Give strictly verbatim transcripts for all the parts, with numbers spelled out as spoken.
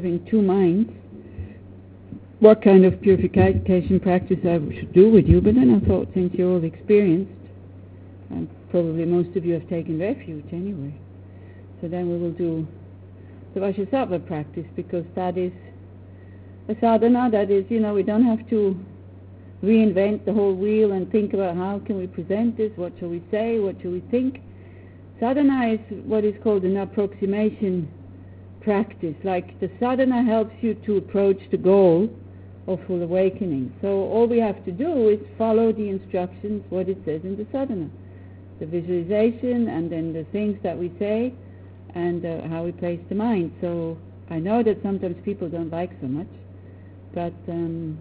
having two minds, what kind of purification practice I should do with you. But then I thought, since you're all experienced, and probably most of you have taken refuge anyway, so then we will do the Vajrasattva practice, because that is a sadhana. That is, you know, we don't have to reinvent the whole wheel and think about how can we present this, what shall we say, what shall we think. Sadhana is what is called an approximation practice. Like the sadhana helps you to approach the goal of full awakening. So all we have to do is follow the instructions, what it says in the sadhana. The visualization, and then the things that we say, and uh, how we place the mind. So I know that sometimes people don't like so much, but um,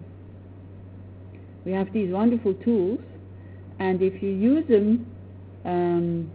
we have these wonderful tools, and if you use them um,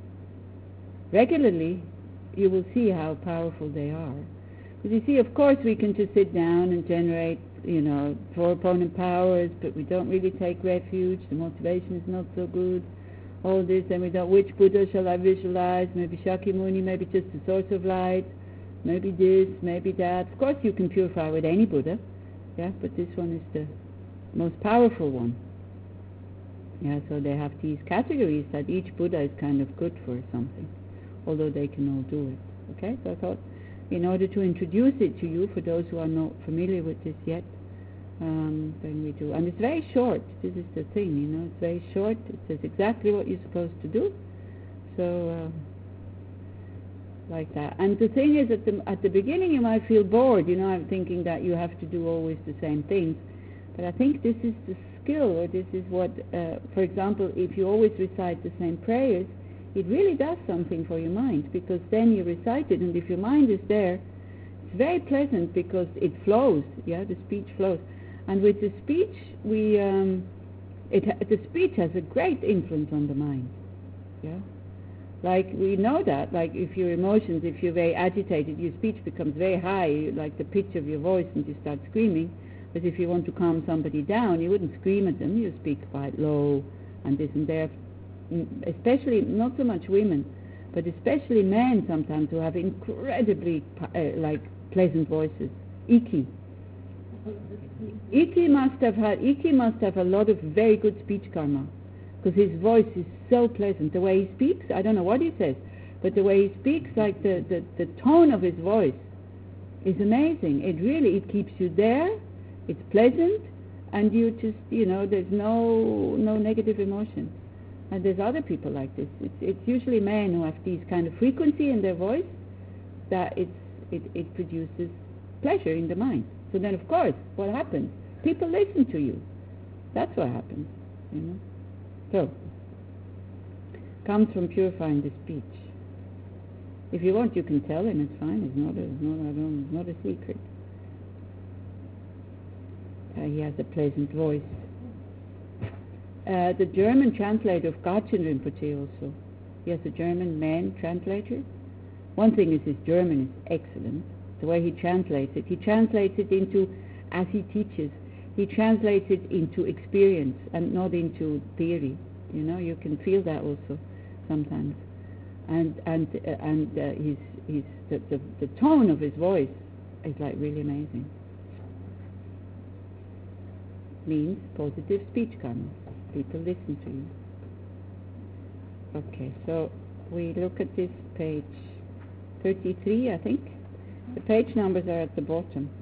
regularly, you will see how powerful they are. But you see, of course, we can just sit down and generate, you know, four opponent powers, but we don't really take refuge. The motivation is not so good. All this, and we don't, which Buddha shall I visualize? Maybe Shakyamuni, maybe just the source of light, maybe this, maybe that. Of course, you can purify with any Buddha, yeah, but this one is the most powerful one. Yeah, so they have these categories that each Buddha is kind of good for something, although they can all do it. Okay, so I thought, in order to introduce it to you, for those who are not familiar with this yet, um, then we do. And it's very short. This is the thing, you know, it's very short. It says exactly what you're supposed to do. So, uh, like that. And the thing is, at the, at the beginning you might feel bored, you know, I'm thinking that you have to do always the same things. But I think this is the skill, or this is what, uh, for example, if you always recite the same prayers, it really does something for your mind, because then you recite it, and if your mind is there, it's very pleasant because it flows, yeah, the speech flows. And with the speech, we, um, it ha- the speech has a great influence on the mind, yeah. Like, we know that, like, if your emotions, if you're very agitated, your speech becomes very high, like the pitch of your voice, and you start screaming. But if you want to calm somebody down, you wouldn't scream at them, you speak quite low, and this and that. Especially, not so much women, but especially men sometimes, who have incredibly, uh, like, pleasant voices. Iki. Iki must have had, Iki must have a lot of very good speech karma, because his voice is so pleasant. The way he speaks, I don't know what he says, but the way he speaks, like the, the, the tone of his voice is amazing. It really, it keeps you there, it's pleasant, and you just, you know, there's no no negative emotion. And there's other people like this. It's, it's usually men who have these kind of frequency in their voice that it's, it, it produces pleasure in the mind. So then, of course, what happens? People listen to you. That's what happens, you know. So, comes from purifying the speech. If you want, you can tell him. It's fine. It's not a, it's not, I don't, it's not a secret. Uh, he has a pleasant voice. Uh, the German translator of Gachin Rinpoche also. He has a German man translator. One thing is his German is excellent. The way he translates it. He translates it into, as he teaches, he translates it into experience and not into theory. You know, you can feel that also sometimes. And and uh, and uh, his his the, the the tone of his voice is like really amazing. Means positive speech karma. People listen to you. Okay, so we look at this page thirty-three, I think. The page numbers are at the bottom.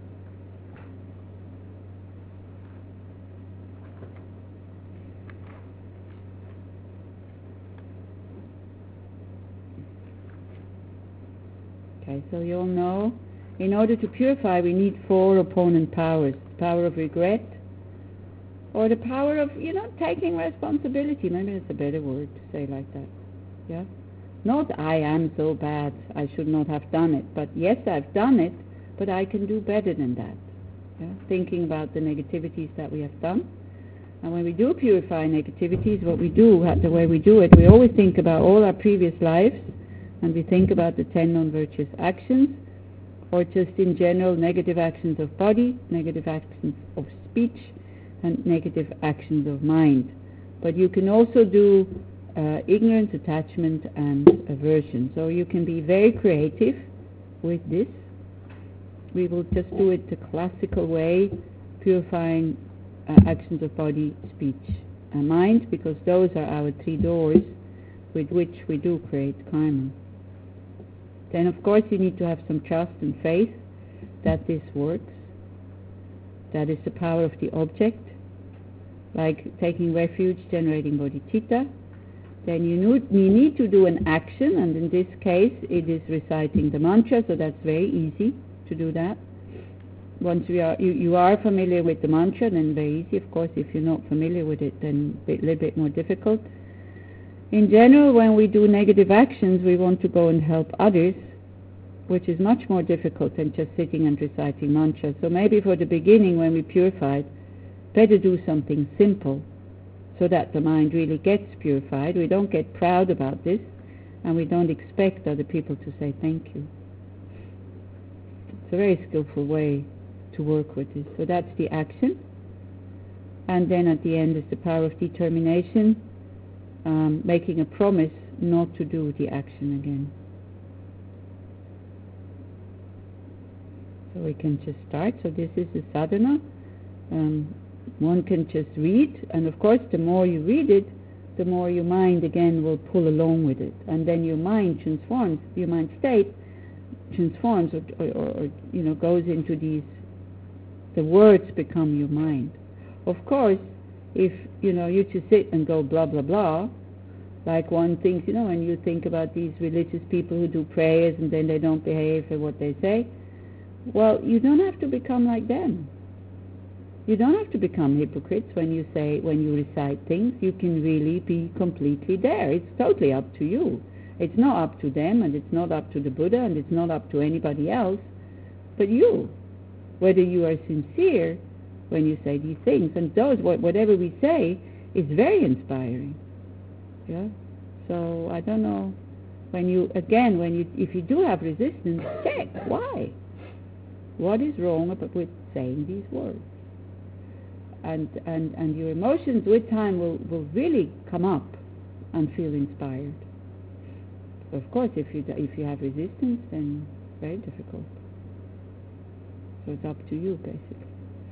Okay, so you'll know, in order to purify, we need four opponent powers. The power of regret, or the power of, you know, taking responsibility. Maybe it's a better word to say like that. Yeah? Not, I am so bad, I should not have done it. But yes, I've done it, but I can do better than that. Yeah? Thinking about the negativities that we have done. And when we do purify negativities, what we do, the way we do it, we always think about all our previous lives, and we think about the ten non-virtuous actions, or just in general negative actions of body, negative actions of speech, and negative actions of mind. But you can also do uh, ignorance, attachment, and aversion. So you can be very creative with this. we will just do it the classical way, purifying uh, actions of body, speech, and mind, because those are our three doors with which we do create karma. Then, of course, you need to have some trust and faith that this works. That is the power of the object, like taking refuge, generating bodhicitta. Then you need, you need to do an action, and in this case it is reciting the mantra, so that's very easy to do that. Once we are, you, you are familiar with the mantra, then very easy. Of course, if you're not familiar with it, then a little bit more difficult. In general, when we do negative actions, we want to go and help others, which is much more difficult than just sitting and reciting mantras. So maybe for the beginning, when we purified, better do something simple so that the mind really gets purified. We don't get proud about this, and we don't expect other people to say thank you. It's a very skillful way to work with this. So that's the action. And then at the end is the power of determination, um, making a promise not to do the action again. So we can just start. So this is the sadhana. Um, one can just read, and of course the more you read it, the more your mind again will pull along with it, and then your mind transforms, your mind state transforms or, or, or you know goes into these, the words become your mind. Of course, if you know you just sit and go blah blah blah, like one thinks, you know, when you think about these religious people who do prayers and then they don't behave for what they say, well, you don't have to become like them. You don't have to become hypocrites when you say, when you recite things. You can really be completely there. It's totally up to you. It's not up to them, and it's not up to the Buddha, and it's not up to anybody else, but you. Whether you are sincere when you say these things, and those, whatever we say, is very inspiring. Yeah. So I don't know. When you again, when you, if you do have resistance, check why. What is wrong about with saying these words? And, and, and your emotions with time will, will really come up and feel inspired. Of course, if you if you have resistance, then it's very difficult. So it's up to you, basically.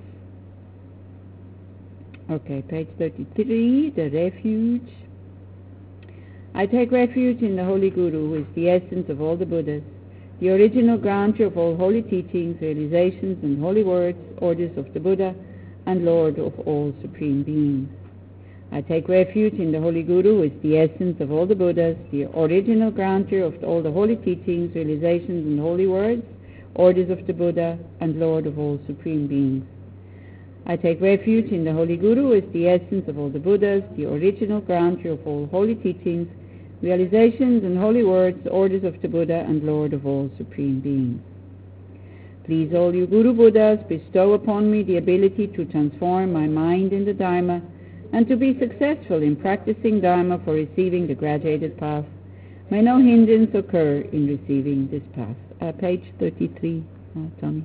Okay, page thirty-three, the refuge. I take refuge in the Holy Guru, who is the essence of all the Buddhas, the original grantor of all holy teachings, realizations, and holy words, orders of the Buddha, and Lord of all supreme beings. I take refuge in the Holy Guru, who is the essence of all the Buddhas, the original grantor of all the holy teachings, realizations, and holy words, orders of the Buddha, and Lord of all supreme beings. I take refuge in the Holy Guru, who is the essence of all the Buddhas, the original grantor of all holy teachings, realizations, and holy words, orders of the Buddha, and Lord of all supreme beings. Please, all you Guru Buddhas, bestow upon me the ability to transform my mind in the Dharma and to be successful in practicing Dharma for receiving the graduated path. May no hindrance occur in receiving this path. Uh, page thirty-three, uh, Tommy.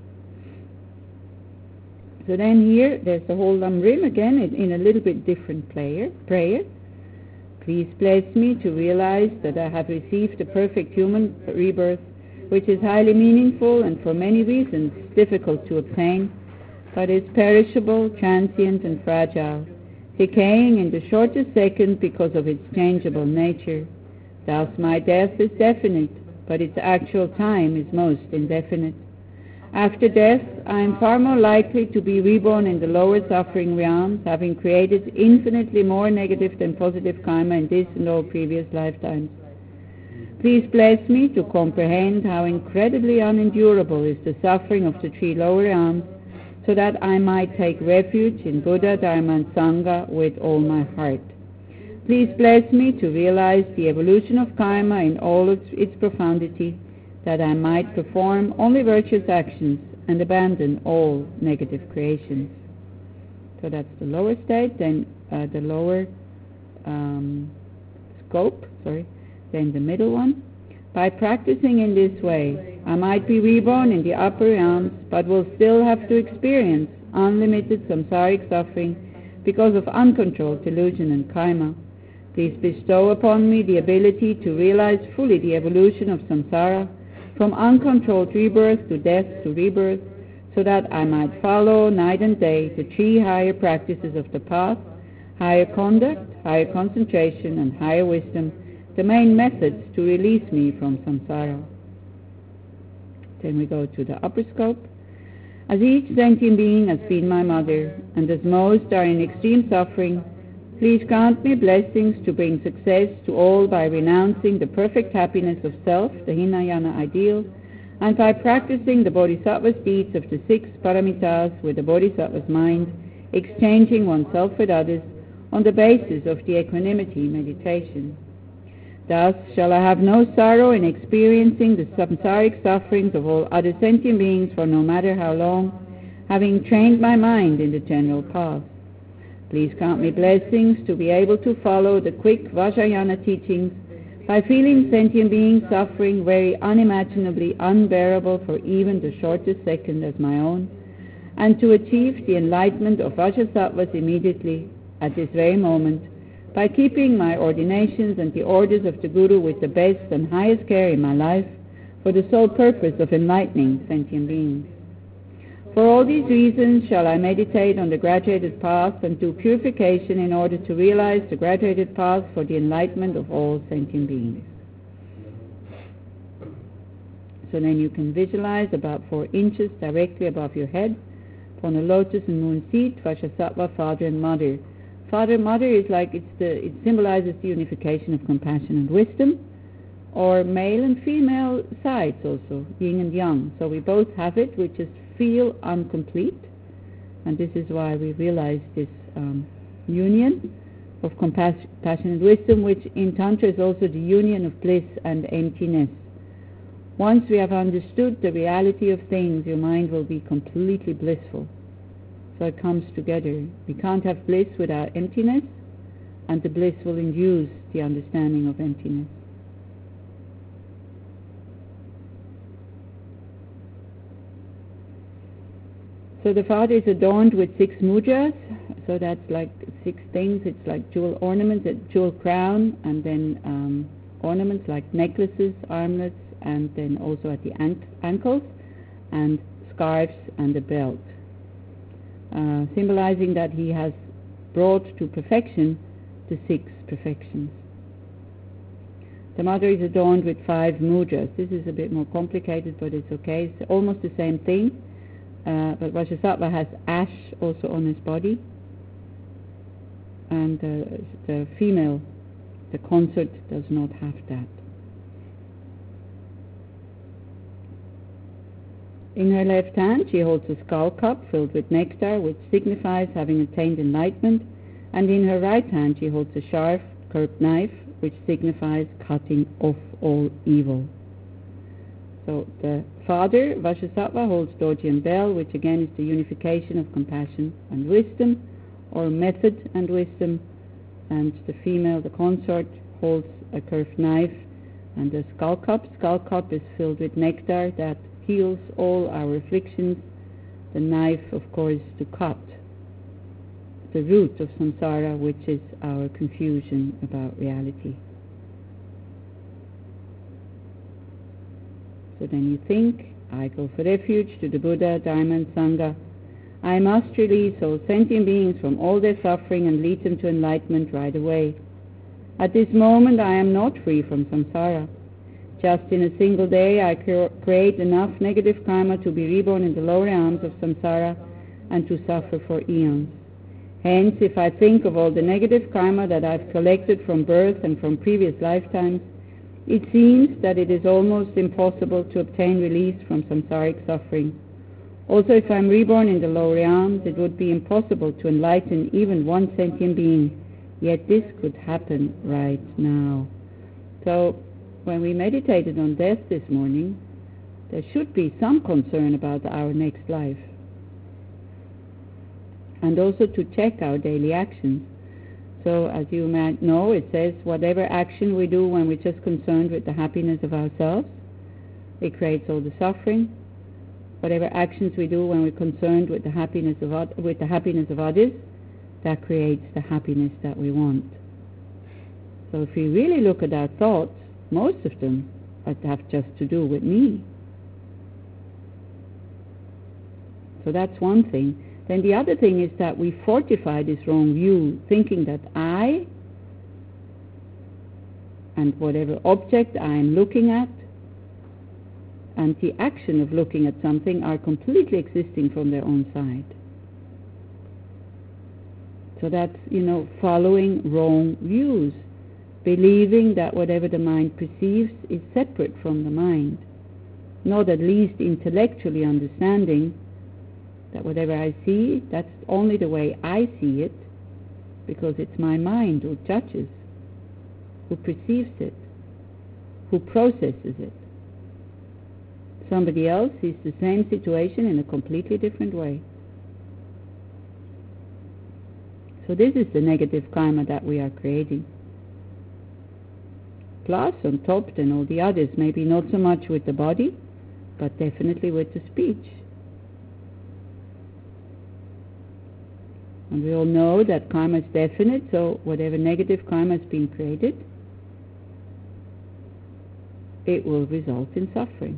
So then here, there's the whole Lamrim again in, in a little bit different prayer. prayer. Please bless me to realize that I have received a perfect human rebirth, which is highly meaningful and for many reasons difficult to obtain, but is perishable, transient, and fragile, decaying in the shortest second because of its changeable nature. Thus my death is definite, but its actual time is most indefinite. After death, I am far more likely to be reborn in the lower suffering realms, having created infinitely more negative than positive karma in this and all previous lifetimes. Please bless me to comprehend how incredibly unendurable is the suffering of the three lower realms, so that I might take refuge in Buddha, Dharma, and Sangha with all my heart. Please bless me to realize the evolution of karma in all its, its profundity, that I might perform only virtuous actions and abandon all negative creations. So that's the lower state, then uh, the lower um, scope, sorry, then the middle one. By practicing in this way, I might be reborn in the upper realms, but will still have to experience unlimited samsaric suffering because of uncontrolled delusion and karma. Please bestow upon me the ability to realize fully the evolution of samsara, from uncontrolled rebirth to death to rebirth, so that I might follow night and day the three higher practices of the path, higher conduct, higher concentration, and higher wisdom, the main methods to release me from samsara. Then we go to the upper scope. As each sentient being has been my mother, and as most are in extreme suffering, please grant me blessings to bring success to all by renouncing the perfect happiness of self, the Hinayana ideal, and by practicing the Bodhisattva's deeds of the six paramitas with the Bodhisattva's mind, exchanging oneself with others on the basis of the equanimity meditation. Thus shall I have no sorrow in experiencing the samsaric sufferings of all other sentient beings for no matter how long, having trained my mind in the general path. Please grant me blessings to be able to follow the quick Vajrayana teachings by feeling sentient beings suffering very unimaginably unbearable for even the shortest second as my own, and to achieve the enlightenment of Vajrasattvas immediately, at this very moment, by keeping my ordinations and the orders of the Guru with the best and highest care in my life, for the sole purpose of enlightening sentient beings. For all these reasons shall I meditate on the graduated path and do purification in order to realize the graduated path for the enlightenment of all sentient beings. So then you can visualize about four inches directly above your head upon a lotus and moon seat, Vajrasattva, father and mother. Father and mother is like it's the, it symbolizes the unification of compassion and wisdom, or male and female sides also, yin and yang. So we both have it, which is feel incomplete, and this is why we realize this um, union of compassion and wisdom, which in Tantra is also the union of bliss and emptiness. Once we have understood the reality of things, your mind will be completely blissful. So it comes together. We can't have bliss without emptiness, and the bliss will induce the understanding of emptiness. So the father is adorned with six mudras, so that's like six things. It's like jewel ornaments, a jewel crown, and then um, ornaments like necklaces, armlets, and then also at the ank- ankles, and scarves and a belt, uh, symbolizing that he has brought to perfection the six perfections. The mother is adorned with five mudras. This is a bit more complicated, but it's okay. It's almost the same thing. Uh, but Vajrasattva has ash also on his body, and uh, the female, the consort, does not have that. In her left hand she holds a skull cup filled with nectar, which signifies having attained enlightenment, and in her right hand she holds a sharp, curved knife, which signifies cutting off all evil. So the father, Vajrasattva, holds Dorjian bell, which again is the unification of compassion and wisdom, or method and wisdom, and the female, the consort, holds a curved knife and a skull cup. Skull cup is filled with nectar that heals all our afflictions. The knife, of course, to cut the root of samsara, which is our confusion about reality. So then you think, I go for refuge to the Buddha, Dharma and Sangha. I must release all sentient beings from all their suffering and lead them to enlightenment right away. At this moment I am not free from samsara. Just in a single day I create enough negative karma to be reborn in the lower realms of samsara and to suffer for eons. Hence, if I think of all the negative karma that I've collected from birth and from previous lifetimes, it seems that it is almost impossible to obtain release from samsaric suffering. Also, if I am reborn in the lower realms, it would be impossible to enlighten even one sentient being, yet this could happen right now. So, when we meditated on death this morning, there should be some concern about our next life. And also to check our daily actions. So, as you might know, it says whatever action we do when we're just concerned with the happiness of ourselves, it creates all the suffering. Whatever actions we do when we're concerned with the happiness of with the happiness of others, that creates the happiness that we want. So, if we really look at our thoughts, most of them have just to do with me. So that's one thing. Then the other thing is that we fortify this wrong view, thinking that I and whatever object I am looking at and the action of looking at something are completely existing from their own side. So that's, you know, following wrong views, believing that whatever the mind perceives is separate from the mind, not at least intellectually understanding that whatever I see, that's only the way I see it, because it's my mind who judges, who perceives it, who processes it. Somebody else sees the same situation in a completely different way. So this is the negative karma that we are creating. Plus, on top, then all the others, maybe not so much with the body, but definitely with the speech. And we all know that karma is definite, so whatever negative karma has been created, it will result in suffering.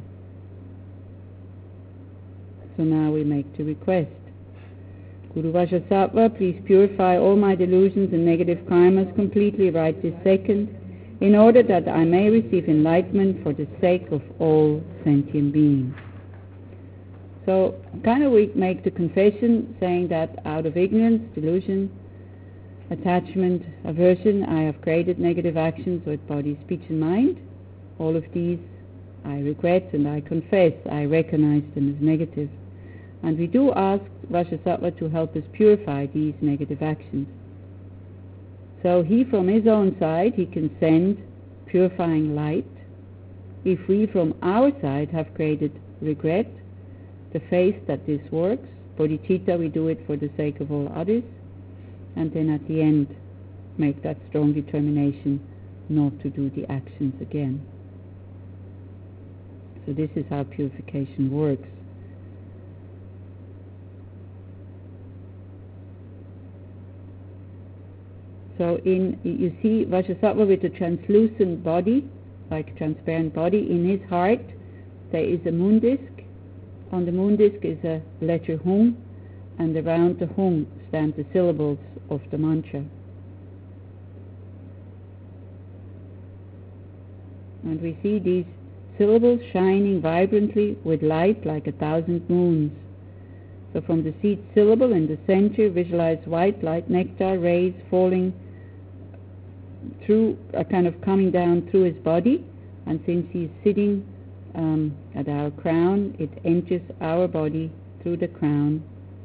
So now we make the request. Guru Vajrasattva, please purify all my delusions and negative karmas completely right this second, in order that I may receive enlightenment for the sake of all sentient beings. So kind of we make the confession saying that out of ignorance, delusion, attachment, aversion, I have created negative actions with body, speech and mind. All of these I regret and I confess, I recognize them as negative. And we do ask Vajrasattva to help us purify these negative actions. So he from his own side, he can send purifying light. If we from our side have created regret, the faith that this works, bodhicitta, we do it for the sake of all others, and then at the end make that strong determination not to do the actions again. So this is how purification works. So in, you see Vajrasattva with a translucent body, like a transparent body. In his heart there is a moon disk. On the moon disk is a letter Hum, and around the Hum stand the syllables of the mantra. And we see these syllables shining vibrantly with light like a thousand moons. So from the seed syllable in the center, visualize white light nectar rays falling through, uh, kind of coming down through his body, and since he's sitting um, at our crown, it enters our body through the crown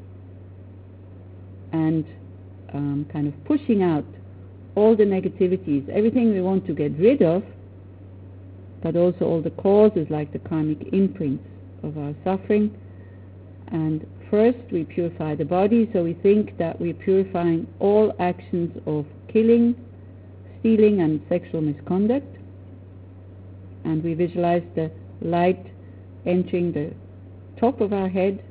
and um, kind of pushing out all the negativities, everything we want to get rid of, but also all the causes like the karmic imprints of our suffering. And first we purify the body, so we think that we're purifying all actions of killing, stealing and sexual misconduct, and we visualize the light entering the top of our head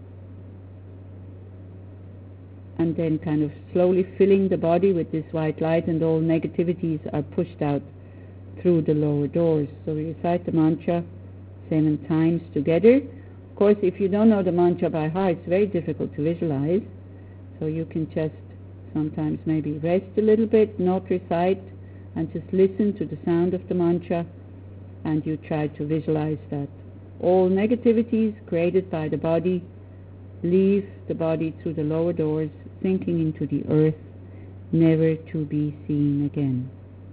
and then kind of slowly filling the body with this white light, and all negativities are pushed out through the lower doors. So we recite the mantra seven times together. Of course, if you don't know the mantra by heart, it's very difficult to visualize, so you can just sometimes maybe rest a little bit, not recite, and just listen to the sound of the mantra, and you try to visualize that all negativities created by the body leave the body through the lower doors, sinking into the earth, never to be seen again.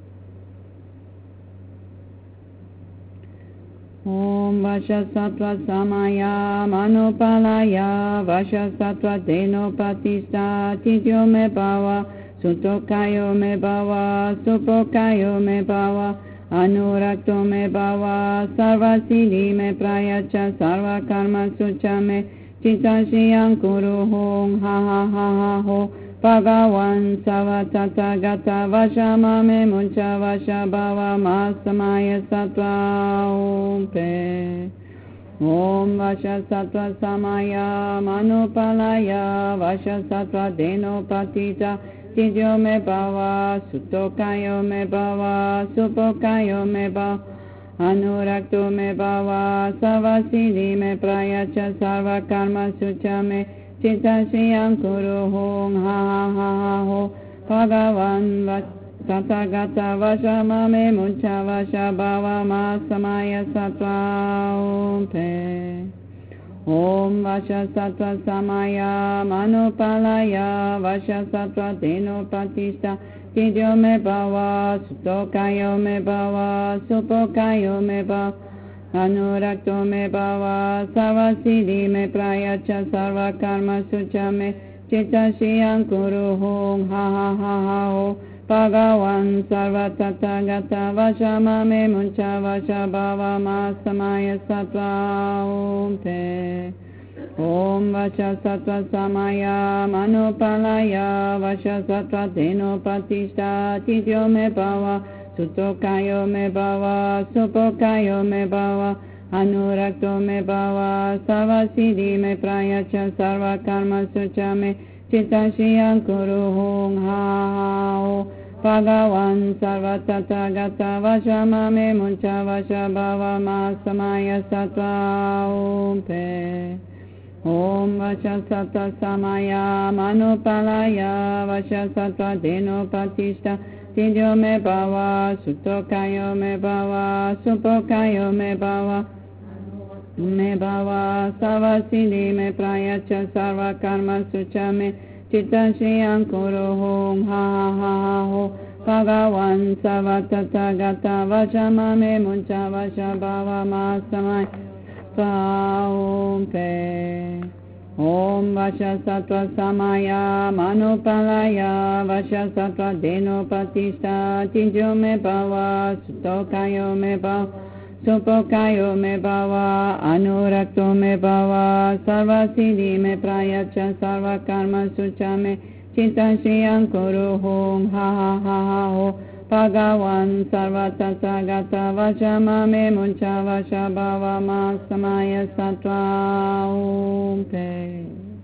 Om Vashasattva Samaya Manopalaya Vashasattva Denopatista Tidyo Me Bhava Sutokayo Me Bhava Supokayo Me Bhava Anurakto Me Bhava Sarvasiddhi Me Prayacha Sarva Karma Sucha Me Chitasiyam Kuru Hong Ha Ha Ha Ha Ho Bhagavan Savatata Gata Vashama Me Muncha Vashabhava Masamaya Sattva Om Pe Om Vashasattva Samaya Manupalaya Vashasattva Denopatita Tidyo Me Bhava Sutokayo Me Bhava Supokayo Me Bhava Anurakto me bhava savasiddhi me prayacha sarva karma sucha me citta shriyam kuru hum ha ha ha ha ho bhagavan vac Tathagata Vajama me Muncha Vaja Bhava Ma Samaya Sattva Om Pe Om Vaja Sattva Samaya Manupalaya Vaja Sattva Deno Patista Tidyo me Bhava Sutokayo me Bhava Supokayo me Bhava Anurakto me Bhava Savasiddhi me Prayacha Sarva Karma Sucha me Citta Shriyam Kuru Hum Ha Ha Ha Ha Ho Bhagavan Sarva Tathagata Vajama me Muncha Vaja Bhava Ma Samaya Sattva Om Pe Om Vaja Sattva Samaya Manupalaya Vaja Sattva Deno Patista Tidyo me Bhava Sutokayo me Bhava Supokayo me Bhava Anurakto me Bhava Savasiddhi me Prayacha Sarva Karma Sucha me Citta Shriyam Kuru Hum Ha Ha Ho Bhagavan Sarva Tathagata Vajama me Muncha Vaja Bhava Ma Samaya Sattva Om Pe Om Vaja Sattva Samaya Manupalaya Vaja Sattva Deno Patista Tidyo me Bhava Sutokayo me Bhava Supokayo me Bhava me Bhava Savasiddhi me Prayacha Sarva Karma Sucha me Citta Shriyam Kuru Hum Ha Ha Ha Ha Ho Bhagavan Sarva Tathagata Vajama me Muncha Vaja Bhava Ma Samaya Om Pe Om Vaja Sattva Samaya Manupalaya Vaja Sattva Deno Patista Tidyo me Bhava Sutokayo me Bhava Supokayo me Bhava Anurakto me Bhava Savasiddhi me Prayacha Sarva Karma Sucha me Citta Shriyam Kuru Hum Ha Ha Ha Ha Ho Bhagavan Sarva Tathagata Vajama me Muncha Vaja Bhava Ma Samaya Sattva Om Pe.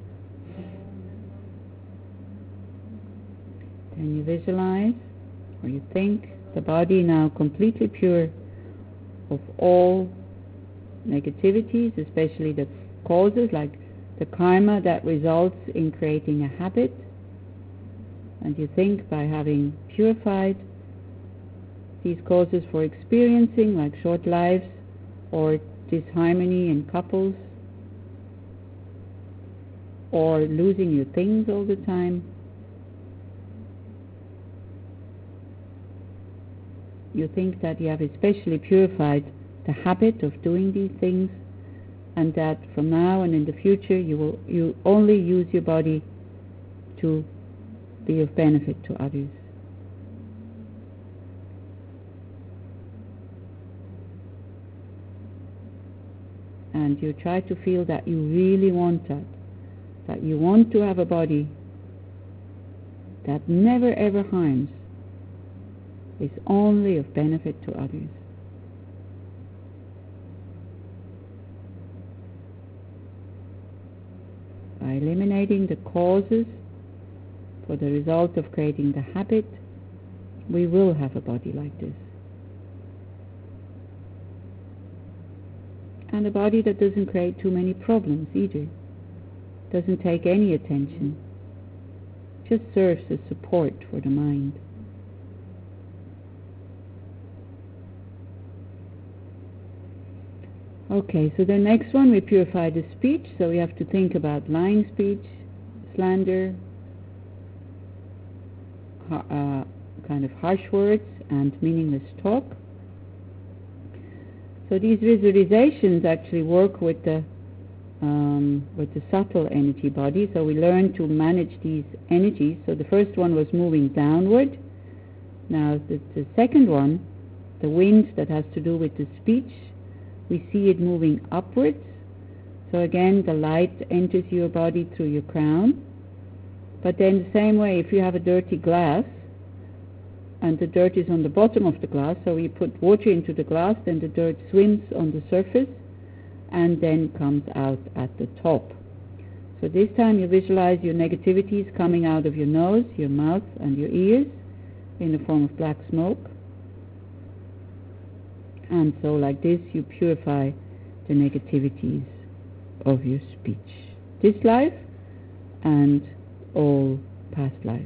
Then you visualize or you think the body now completely pure of all negativities, especially the causes like the karma that results in creating a habit. And you think by having purified these causes for experiencing, like short lives or disharmony in couples, or losing your things all the time, you think that you have especially purified the habit of doing these things, and that from now and in the future you will you only use your body to be of benefit to others. And you try to feel that you really want that, that you want to have a body that never ever harms, is only of benefit to others. By eliminating the causes for the result of creating the habit, we will have a body like this. And a body that doesn't create too many problems either, doesn't take any attention, just serves as support for the mind. Okay, so the next one, we purify the speech. So we have to think about lying speech, slander, ha- uh, kind of harsh words, and meaningless talk. So these visualizations actually work with the um, with the subtle energy body. So we learn to manage these energies. So the first one was moving downward. Now the, the second one, the wind that has to do with the speech, we see it moving upwards. So again, the light enters your body through your crown. But then the same way, if you have a dirty glass, and the dirt is on the bottom of the glass, so we put water into the glass, then the dirt swims on the surface and then comes out at the top. So this time you visualize your negativities coming out of your nose, your mouth and your ears in the form of black smoke. And so like this you purify the negativities of your speech, this life and all past lives.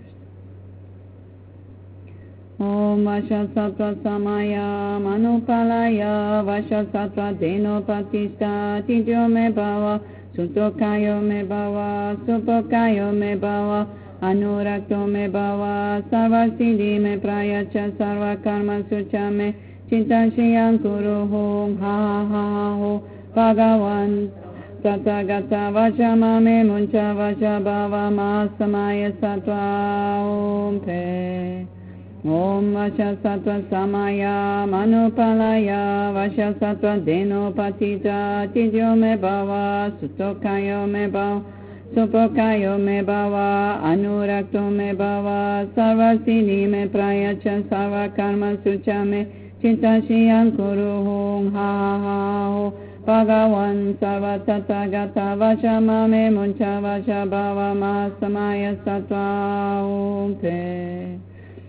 Om Vasha Sattva Samaya Manupalaya Vasha Sattva Deno Patista Tidyo Me Bhava Sutokayo Me Bhava Supokayo Me Bhava Anurakto Me Bhava Sarvasiddhi Me Prayacha Sarva Karma Sucha Me Cintashiyan Kuru Ho Ha Ha Ho Bhagavan Tathagata Vajama Me Muncha Vaja Bhava Masamaya Sattva Om Pe Om Vasha Sattva Samaya Manupalaya Vasha Sattva Deno Patita Tidyo Me Bhava Sutokayo Me Bhava Supokayo Me Bhava Anurakto Me Bhava Sarvasiddhi Me Prayacha Sarva Karma Sucha Me Cintashiyan Kuru Ho Ha Ha Ho Bhagavan Sarva Tathagata Vajama Me Muncha Vaja Bhava Masamaya Sattva Om Pe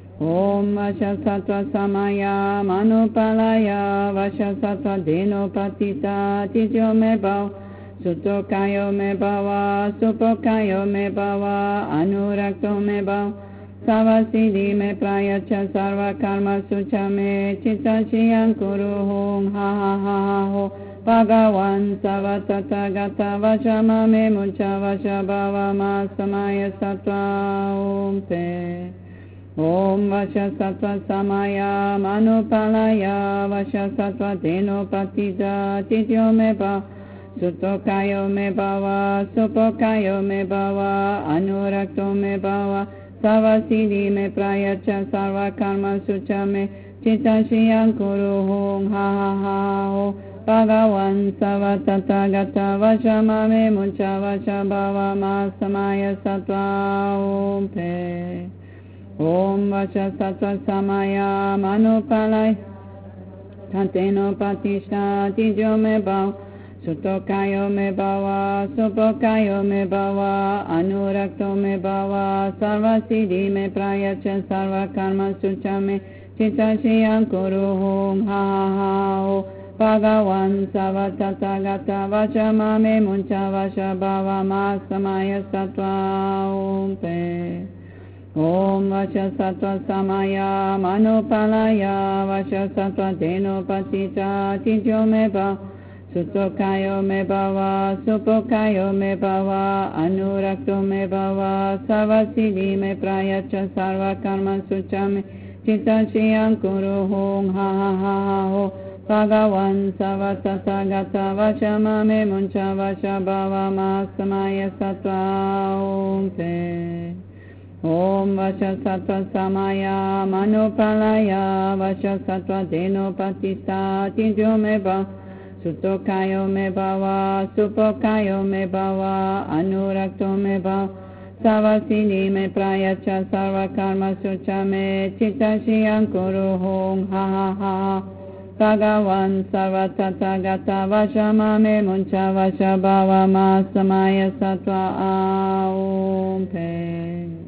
Om Vasha Sattva Samaya Manupalaya Vasha Sattva Deno Patita Tidyo Me Bhava Sutokayo Me Bhava Supokayo Me Bhava Anurakto Me Bhava Sarvasiddhi Me Prayacha Sarva Karma Sucha Me Cintashiyan Kuru Ho Ha Ha Ha Ho Bhagavan Sarva Tathagata Vajama Me Muncha Vaja Bhava Masamaya Sattva Om Pe Om Vasha Sattva Samaya Manupalaya Vasha Sattva Deno Patita Tidyo Me Bhava Sutokayo Me Bhava Supokayo Me Bhava Anurakto Me Bhava Sarvasiddhi Me Prayacha Sarva Karma Sucha Me Cintashiyan Kuru Ho Ha Ha Ha Ho Bhagavan Sarva Tathagata Vajama Me Muncha Vaja Bhava Masamaya Sattva Om Pe Om Vasha Sattva Samaya Manupalaya Tanteno Patishta Tidyo Me Bhava Sutokayo Me Bhava Supokayo Me Bhava Anurakto Me Bhava Sarvasiddhi Me Prayacha Sarva Karma Sucha Me Cintashiyan Kuru Ho Ha Ha Ha Ho Bhagavan Sarva Tathagata Vajama Me Muncha Vaja Bhava Masamaya Sattva Om Pe Om Vasha Sattva Samaya Manupalaya Vasha Sattva Deno Patita Tidyo Me Bhava Sutokayo Me Bhava Supokayo Me Bhava Anurakto Me Bhava Sarvasiddhi Me Prayacha Sarva Karma Sucha Me Cintashiyan Kuru Ho Ha Ha Ha Ho Bhagavan Sarva Tathagata Vajama Me Muncha Vaja Bhava Masamaya Sattva Om Pe Om Vasha Sattva Samaya Manupalaya Vasha Sattva Deno Patista Tidyo Me Bhava Sutokayo Me Bhava Supokayo Me Bhava Anurakto Me Bhava Sarvasiddhi Me Prayacha Sarva Karma Sucha Me Cintashiyan Kuru Ho Ha Ha Ha Bhagavan Sarva Tathagata Vajama Me Muncha Vaja Bhava Masamaya Sattva Om Pe.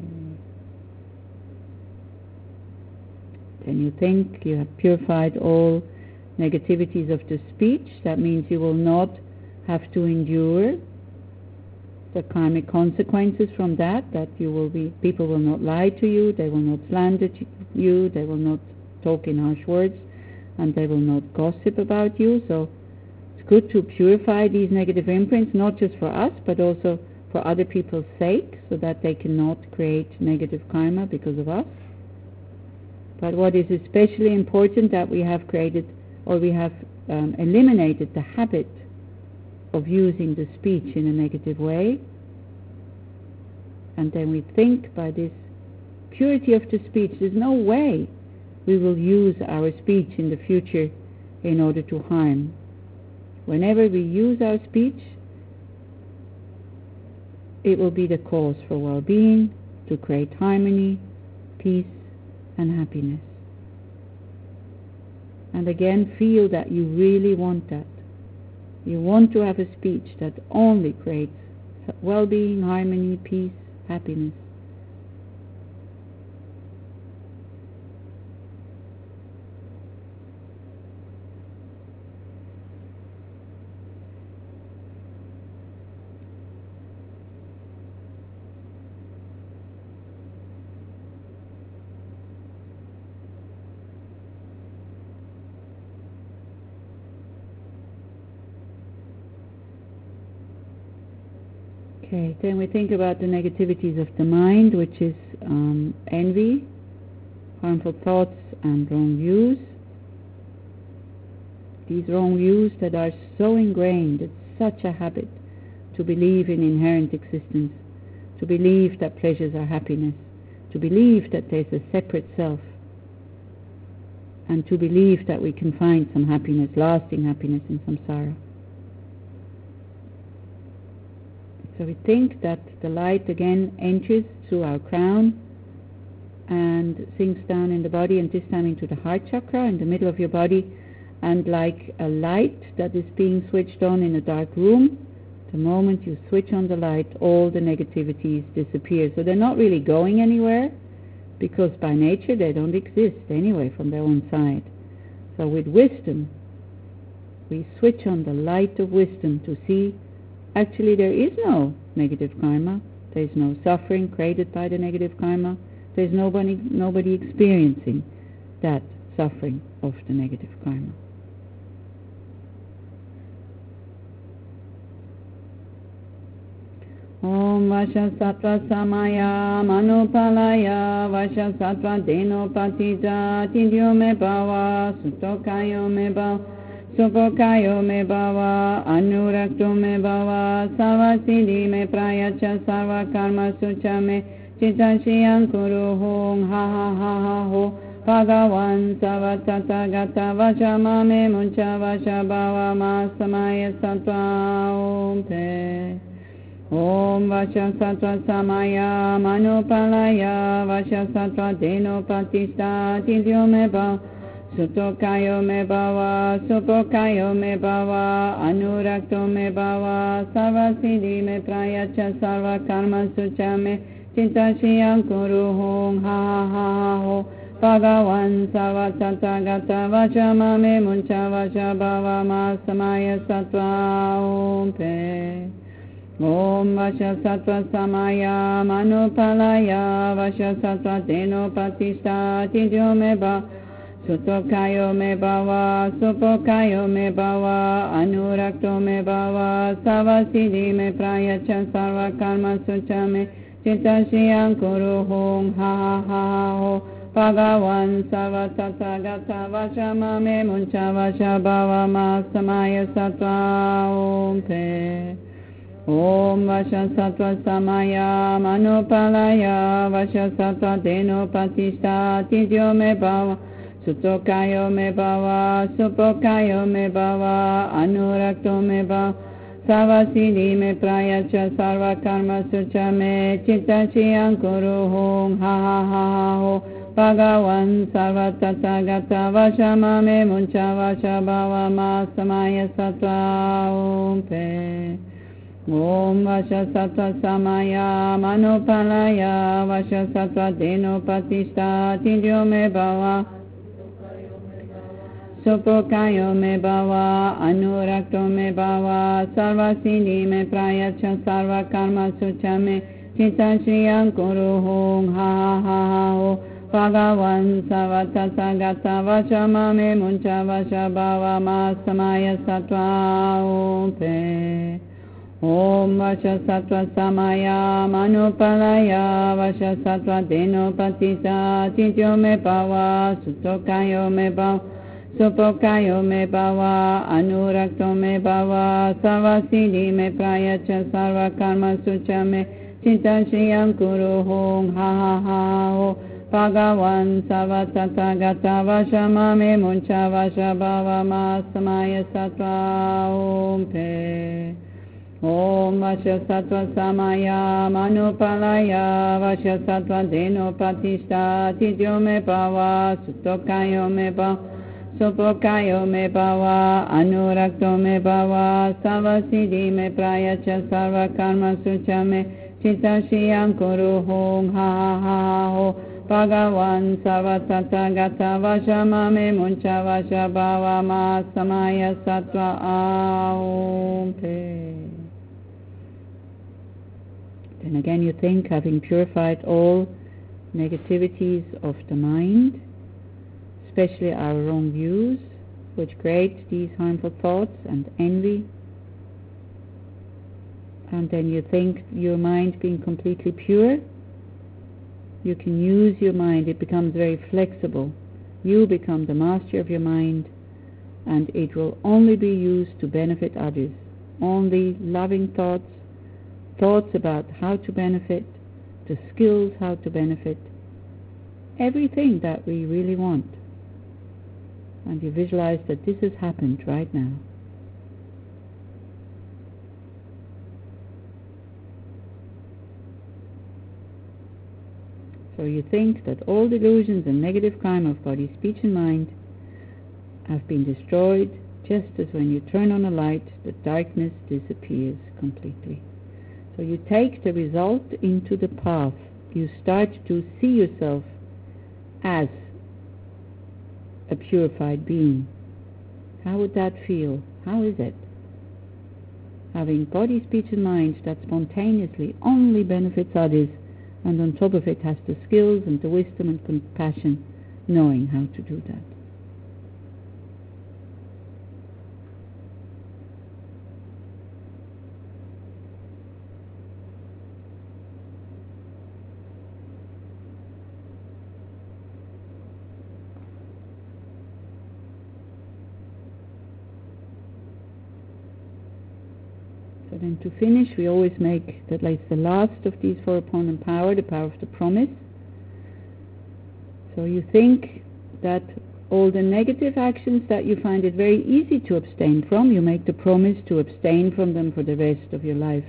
Then you think you have purified all negativities of the speech. That means you will not have to endure the karmic consequences from that, that you will be, people will not lie to you, they will not slander you, they will not talk in harsh words, and they will not gossip about you. So it's good to purify these negative imprints, not just for us, but also for other people's sake, so that they cannot create negative karma because of us. But what is especially important, that we have created, or we have um, eliminated the habit of using the speech in a negative way. And then we think by this purity of the speech, there's no way we will use our speech in the future in order to harm. Whenever we use our speech, it will be the cause for well-being, to create harmony, peace, and happiness. And again, feel that you really want that. You want to have a speech that only creates well-being, harmony, peace, happiness. Okay, then we think about the negativities of the mind, which is um, envy, harmful thoughts, and wrong views. These wrong views that are so ingrained, it's such a habit to believe in inherent existence, to believe that pleasures are happiness, to believe that there's a separate self, and to believe that we can find some happiness, lasting happiness in samsara. So we think that the light again enters through our crown and sinks down in the body, and this time into the heart chakra in the middle of your body, and like a light that is being switched on in a dark room, the moment you switch on the light, all the negativities disappear. So they're not really going anywhere, because by nature they don't exist anyway from their own side. So with wisdom, we switch on the light of wisdom to see actually there is no negative karma, there is no suffering created by the negative karma, there is nobody, nobody experiencing that suffering of the negative karma. Om Vasha Sattva Samaya Manupalaya Vasha Sattva Denopatita Tidyo Me Bhava Sutokayo Me Bhava Supokayo Me Bhava Anurakto Me Bhava Savasidi Me Prayacha Sarva Karma Sucha Me Chitashiyan Kuru Hong Ha Ha Ha Ha Ho Bhagavan Savatata Gata Vajama Me Muncha Vasha Bhava Ma Samaya Sattva Om Te Om Vasha Sattva Samaya Manupalaya Vasha Sattva Denopatista Tidyo Me Bhava Sutokayo Me Bhava Supokayo Me Bhava Anurakto Me Bhava Sarvasiddhi Me Prayacha Sarva Karma Sucha Me Chitashiyan Kuru Hong Ha Ha Ha Ho Bhagavan Savatata Gata Vajama Me Muncha Vasha Bhava Ma Samaya Sattva Om Pe Om Vasha Sattva Samaya Manupalaya Vasha Sattva Denopatista Tidyo Me Bhava Sutokayo Me Bhava Supokayo Me Bhava Anurakto Me Bhava Savasidi Me Prayacha Sarva Karma Sucha Me Chitashiyan Kuru Hong Ha Ha Ha Ho Bhagavan Savatata Gata Vajama Me Muncha Vasha Bhava Ma Samaya Sattva Om Pe Om Vasha Sattva Samaya Manupalaya Vasha Sattva Denopatista Tidyo Me Bhava Sutokayo Me Bhava Supokayo Me Bhava Anurakto Me Bhava Savasidi Me Prayacha Sarva Karma Sucha Me Chitashiyan Kuru Hong Ha Ha Ha Ho Bhagavan Sarvatata Gata Vajama Me Muncha Vasha Bhava Ma Samaya Sattva Om Pe Om Vasha Sattva Samaya Manupalaya Vasha Sattva Denopatista Tidyo Me Bhava Supokayo Me Bhava Anurakto Me Bhava Sarvasiddhi Me Prayacha Sarva Karma Sucha Me Chitashiyan Kuru Hong Ha Ha Ha Ho Bhagavan Savatata Gata Vajama Me Muncha Vasha Bhava Ma Samaya Sattva Om Pe Om Vasha Sattva Samaya Manupalaya Vasha Sattva Denopatita Tidyo Me Bhava Sutokayo Me Bhava Supokayo Me Bhava Anurakto Me Bhava Savasidi Me Prayacha Sarva Karma Sucha Me Chitashiyan Kuru Hong Ha Ha Ha Ho Bhagavan Savatata Gata Vajama Me Muncha Vasha Bhava Ma Samaya Sattva Om Pe Om Vasha Sattva Samaya Manupalaya Vasha Sattva Denopatista Tidyo Me Bhava Sutokayo Me Bhava Supokayo Me Bhava Anurakto Me Bhava Savasidi Me Prayacha Sarva Karma Sucha Me Chitashiyan Kuru Hong Ha Ha Ha Ho Bhagavan Savatata Gata Vajama Me Muncha Vasha Bhava Ma Samaya Sattva Om Pe. Then again you think, having purified all negativities of the mind, especially our wrong views, which create these harmful thoughts and envy, and then you think your mind being completely pure, you can use your mind. It becomes very flexible. You become the master of your mind, and it will only be used to benefit others. Only loving thoughts, thoughts about how to benefit, the skills how to benefit, everything that we really want. And you visualize that this has happened right now. So you think that all delusions and negative karma of body, speech and mind have been destroyed, just as when you turn on a light, the darkness disappears completely. So you take the result into the path. You start to see yourself as a purified being. How would that feel? How is it? Having body, speech and mind that spontaneously only benefits others, and on top of it has the skills and the wisdom and compassion, knowing how to do that. So then to finish, we always make that like the last of these four opponent power, the power of the promise. So you think that all the negative actions that you find it very easy to abstain from, you make the promise to abstain from them for the rest of your life.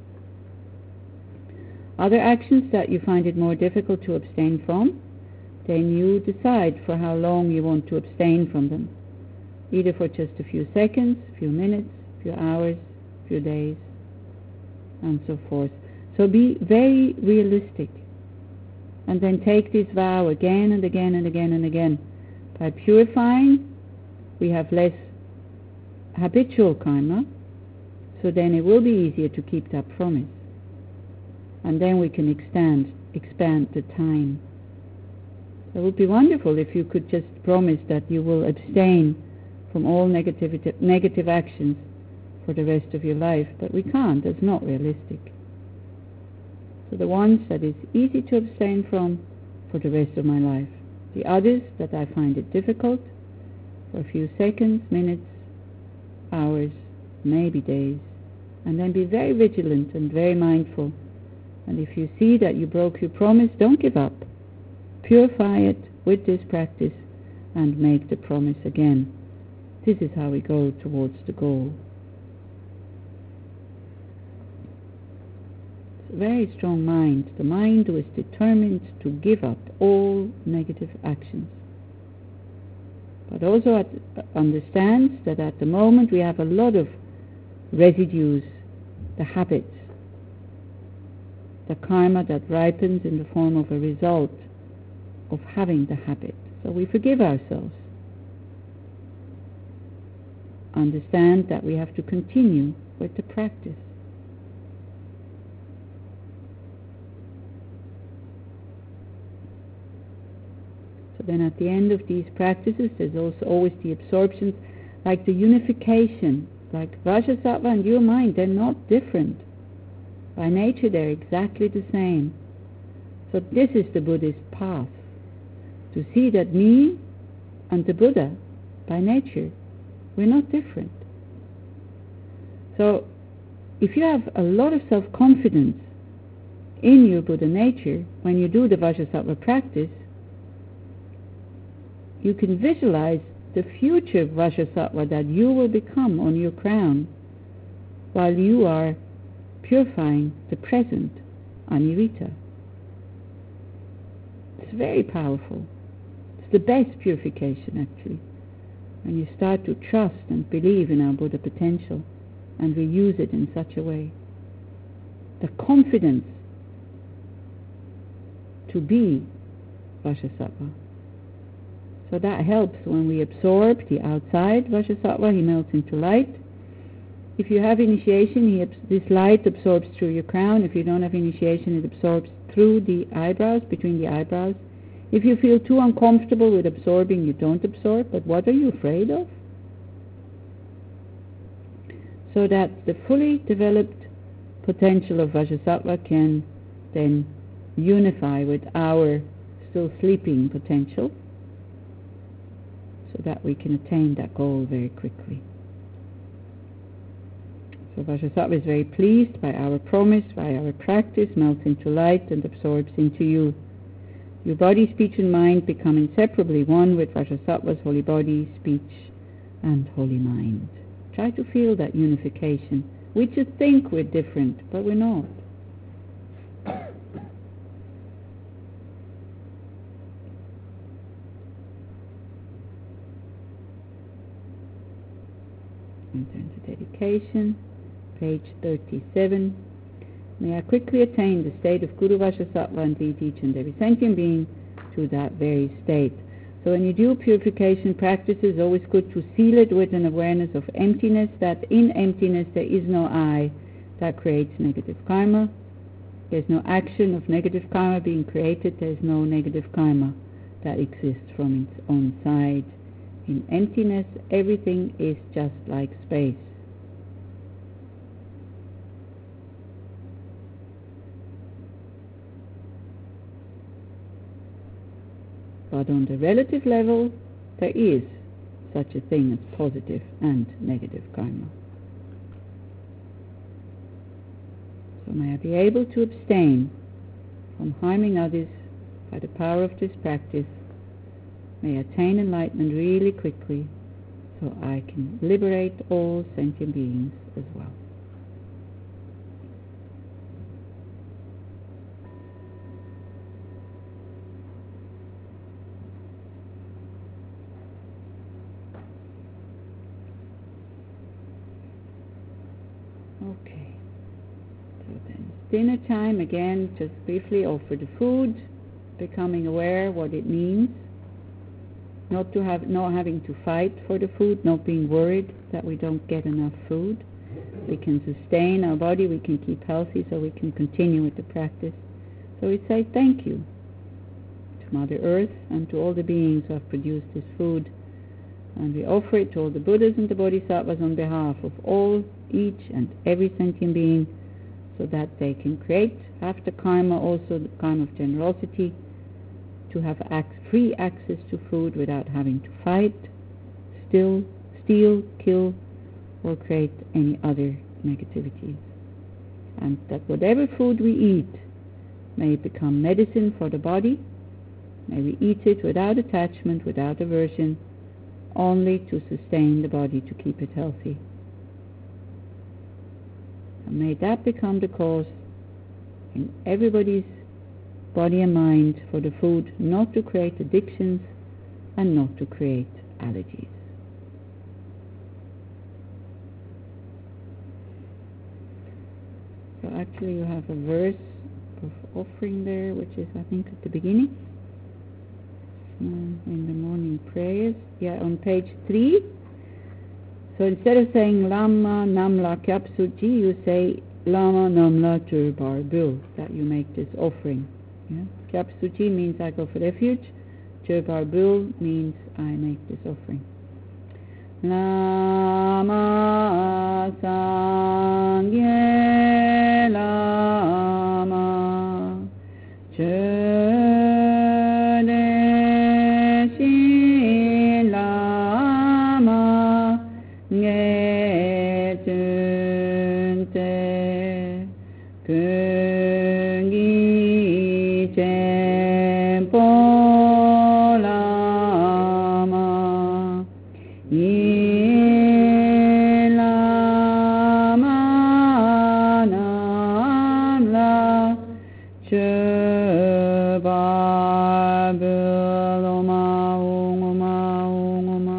Other actions that you find it more difficult to abstain from, then you decide for how long you want to abstain from them, either for just a few seconds, a few minutes, a few hours, few days, and so forth. So be very realistic, and then take this vow again and again and again and again. By purifying, we have less habitual karma, so then it will be easier to keep that promise, and then we can expand expand the time. So it would be wonderful if you could just promise that you will abstain from all negativity, negative actions for the rest of your life, but we can't. That's not realistic. So the ones that is easy to abstain from, for the rest of my life. The others that I find it difficult, for a few seconds, minutes, hours, maybe days, and then be very vigilant and very mindful. And if you see that you broke your promise, don't give up. Purify it with this practice and make the promise again. This is how we go towards the goal. Very strong mind, the mind who is determined to give up all negative actions, but also at, uh, understands that at the moment we have a lot of residues, the habits, the karma that ripens in the form of a result of having the habit. So we forgive ourselves. Understand that we have to continue with the practice. Then at the end of these practices, there's also always the absorptions, like the unification, like Vajrasattva and your mind, they're not different. By nature, they're exactly the same. So this is the Buddhist path, to see that me and the Buddha, by nature, we're not different. So if you have a lot of self-confidence in your Buddha nature, when you do the Vajrasattva practice, you can visualize the future Vajrasattva that you will become on your crown while you are purifying the present Anivita. It's very powerful. It's the best purification, actually, when you start to trust and believe in our Buddha potential and we use it in such a way. The confidence to be Vajrasattva. So that helps when we absorb the outside Vajrasattva, he melts into light. If you have initiation, he abs- this light absorbs through your crown. If you don't have initiation, it absorbs through the eyebrows, between the eyebrows. If you feel too uncomfortable with absorbing, you don't absorb. But what are you afraid of? So that the fully developed potential of Vajrasattva can then unify with our still sleeping potential, so that we can attain that goal very quickly. So Vajrasattva is very pleased by our promise, by our practice, melts into light and absorbs into you. Your body, speech and mind become inseparably one with Vajrasattva's holy body, speech and holy mind. Try to feel that unification. We just think we're different, but we're not. And turn to dedication, page thirty-seven. May I quickly attain the state of Guru Vajrasattva and lead each and every sentient being to that very state. So when you do purification practices, it's always good to seal it with an awareness of emptiness, that in emptiness there is no I that creates negative karma. There's no action of negative karma being created. There's no negative karma that exists from its own side. In emptiness, everything is just like space. But on the relative level, there is such a thing as positive and negative karma. So may I be able to abstain from harming others by the power of this practice. May I attain enlightenment really quickly, so I can liberate all sentient beings as well. Okay, so then it's dinner time again. Just briefly offer the food, becoming aware what it means, not to have, not having to fight for the food, not being worried that we don't get enough food. We can sustain our body, we can keep healthy, so we can continue with the practice. So we say thank you to Mother Earth and to all the beings who have produced this food, and we offer it to all the Buddhas and the Bodhisattvas on behalf of all, each and every sentient being, so that they can create after karma also the karma of generosity, to have ac- free access to food without having to fight, still, steal, kill, or create any other negativities. And that whatever food we eat may become medicine for the body, may we eat it without attachment, without aversion, only to sustain the body, to keep it healthy. And may that become the cause in everybody's body and mind for the food not to create addictions and not to create allergies. So actually you have a verse of offering there, which is I think at the beginning, uh, in the morning prayers. Yeah, on page three. So instead of saying Lama Namla Kyapsuji, you say Lama Namla Turbar Bul, that you make this offering. Yeah? Kyapsuji means I go for refuge. Turbar Bul means I make this offering. Lama Sangye Lama Chödeshi Lama Nge Chunte Kungi Chempo Lama Ye Lama Namla Chöbar Buloma Ungoma Ungoma.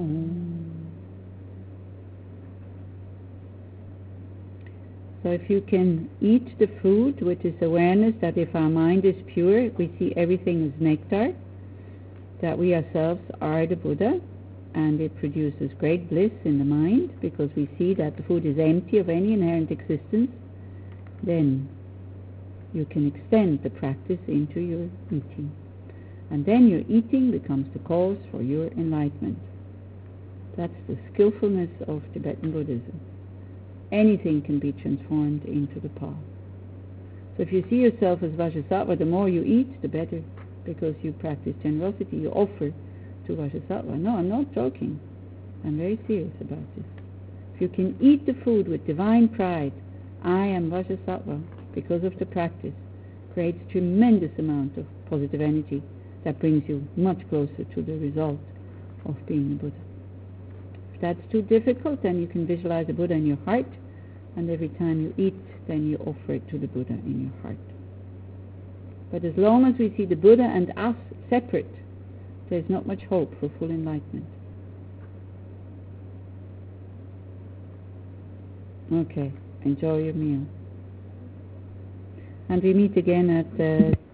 So if you can eat the food with this awareness that if our mind is pure, we see everything as nectar, that we ourselves are the Buddha, and it produces great bliss in the mind because we see that the food is empty of any inherent existence, then you can extend the practice into your eating. And then your eating becomes the cause for your enlightenment. That's the skillfulness of Tibetan Buddhism. anything can be transformed into the path. So if you see yourself as Vajrasattva, the more you eat, the better, because you practice generosity, you offer to Vajrasattva. No, I'm not joking. I'm very serious about this. If you can eat the food with divine pride, I am Vajrasattva, because of the practice, creates tremendous amount of positive energy that brings you much closer to the result of being a Buddha. If that's too difficult, then you can visualize a Buddha in your heart, and every time you eat, then you offer it to the Buddha in your heart. But as long as we see the Buddha and us separate, there's not much hope for full enlightenment. Okay, enjoy your meal. And we meet again at uh,